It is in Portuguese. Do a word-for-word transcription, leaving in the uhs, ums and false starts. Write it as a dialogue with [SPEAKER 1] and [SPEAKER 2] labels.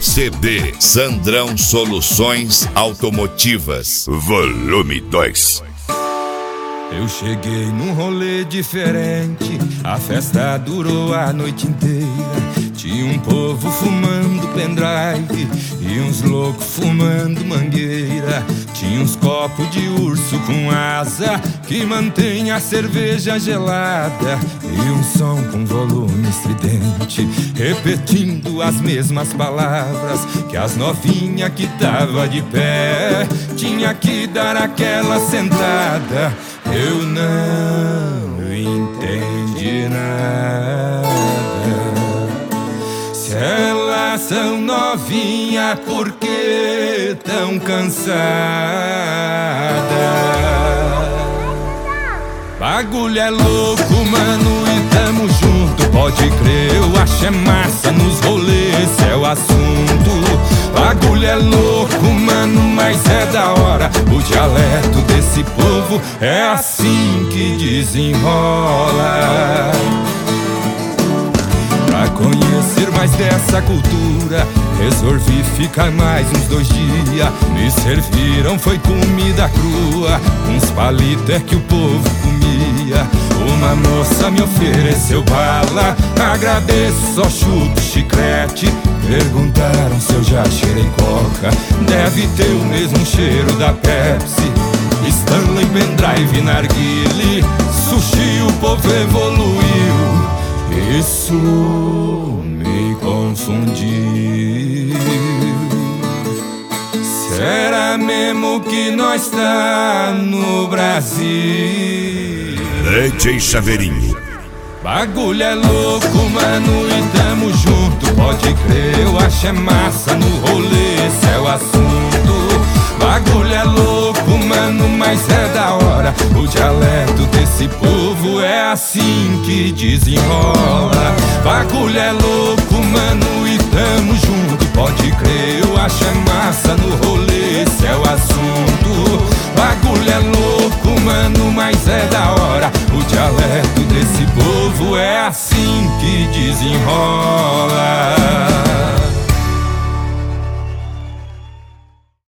[SPEAKER 1] C D Sandrão Soluções Automotivas, volume dois.
[SPEAKER 2] Eu cheguei num rolê diferente, a festa durou a noite inteira. Tinha um povo fumando pendrive e uns loucos fumando mangueira. Tinha uns copos de urso com asa que mantém a cerveja gelada, e um som com volume estridente, repetindo as mesmas palavras que as novinhas que tava de pé tinha que dar aquela sentada. Eu não entendi nada. Se elas são novinhas, por que tão cansadas? Bagulho é louco, mano, e tamo junto. Pode crer, eu acho é massa nos rolês, esse é o assunto. Bagulho é louco, mano, mas é da hora. O dialeto desse povo é assim que desenrola. Pra conhecer mais dessa cultura, resolvi ficar mais uns dois dias. Me serviram, foi comida crua, uns palitos é que o povo comia. Uma moça me ofereceu bala, agradeço, só chuto chiclete. Perguntaram se eu já cheirei coca, deve ter o mesmo cheiro da Pepsi. Stanley, pendrive, narguile, sushi, o povo evoluiu. Isso me confundiu. Será mesmo que nós tá no Brasil?
[SPEAKER 1] D J Chaveirinho.
[SPEAKER 2] Bagulho é louco, mano, e tamo junto. Pode crer, eu acho é massa no rolê, esse é o assunto. Bagulho é louco, mano, mas é da hora. O dialeto desse povo é assim que desenrola. Bagulho é louco, mano, e tamo junto. Pode crer, eu acho é massa no rolê, esse é o assunto. Bagulho é louco, mano, mas é da hora. O dialeto desse povo é assim que desenrola.